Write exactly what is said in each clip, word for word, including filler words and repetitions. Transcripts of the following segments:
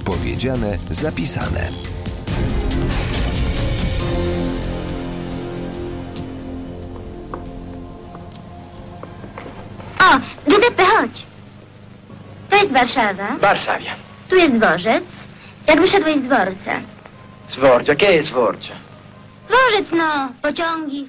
Powiedziane, zapisane. O, Giuseppe, chodź. To jest Warszawa. Warszawia. Tu jest dworzec. Jak wyszedłeś z dworca? Swordzia, che è Swordzia? Dworzec, no, pociągi.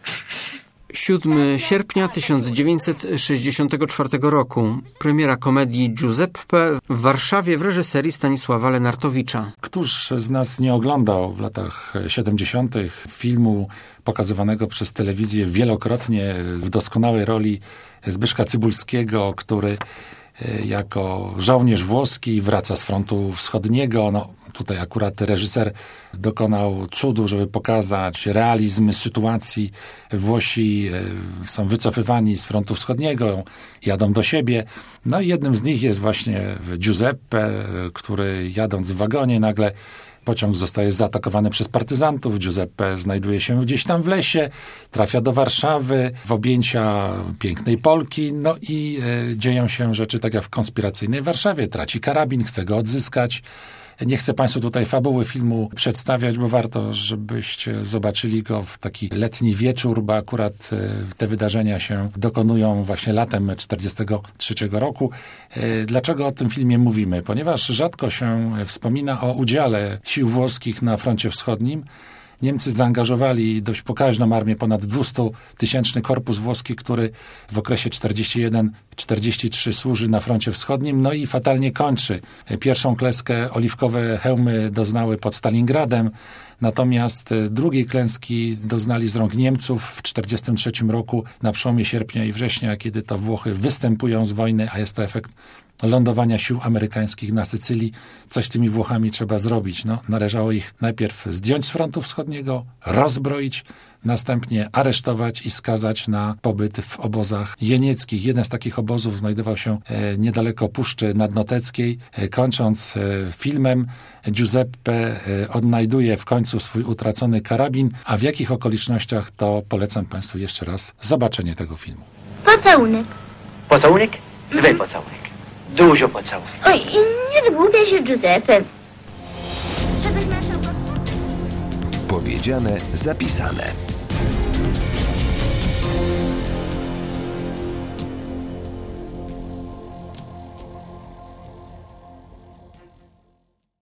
siódmego sierpnia tysiąc dziewięćset sześćdziesiątego czwartego roku. Premiera komedii Giuseppe w Warszawie w reżyserii Stanisława Lenartowicza. Któż z nas nie oglądał w latach siedemdziesiątych filmu pokazywanego przez telewizję wielokrotnie w doskonałej roli Zbyszka Cybulskiego, który jako żołnierz włoski wraca z frontu wschodniego. No, tutaj akurat reżyser dokonał cudu, żeby pokazać realizm sytuacji. Włosi są wycofywani z frontu wschodniego, jadą do siebie. No i jednym z nich jest właśnie Giuseppe, który jadąc w wagonie nagle pociąg zostaje zaatakowany przez partyzantów. Giuseppe znajduje się gdzieś tam w lesie, trafia do Warszawy, w objęcia pięknej Polki, no i e, dzieją się rzeczy tak jak w konspiracyjnej Warszawie. Traci karabin, chce go odzyskać. Nie chcę Państwu tutaj fabuły filmu przedstawiać, bo warto, żebyście zobaczyli go w taki letni wieczór, bo akurat te wydarzenia się dokonują właśnie latem czterdziestego trzeciego roku. Dlaczego o tym filmie mówimy? Ponieważ rzadko się wspomina o udziale sił włoskich na froncie wschodnim. Niemcy zaangażowali dość pokaźną armię, ponad dwustutysięczny korpus włoski, który w okresie czterdziesty jeden czterdziesty trzy służy na froncie wschodnim, no i fatalnie kończy. Pierwszą klęskę oliwkowe hełmy doznały pod Stalingradem, natomiast drugiej klęski doznali z rąk Niemców w czterdziestym trzecim roku na przełomie sierpnia i września, kiedy to Włochy występują z wojny, a jest to efekt lądowania sił amerykańskich na Sycylii. Coś z tymi Włochami trzeba zrobić. No, należało ich najpierw zdjąć z frontu wschodniego, rozbroić, następnie aresztować i skazać na pobyt w obozach jenieckich. Jeden z takich obozów znajdował się e, niedaleko Puszczy Nadnoteckiej. E, kończąc e, filmem, Giuseppe e, odnajduje w końcu swój utracony karabin, a w jakich okolicznościach, to polecam Państwu jeszcze raz zobaczenie tego filmu. Pocałunek. Pocałunek? Dwie pocałunek. Dużo pocałunek. Oj, nie wygłupiaj się, Giuseppe. Żebyś naszą podstawę. Powiedziane, zapisane.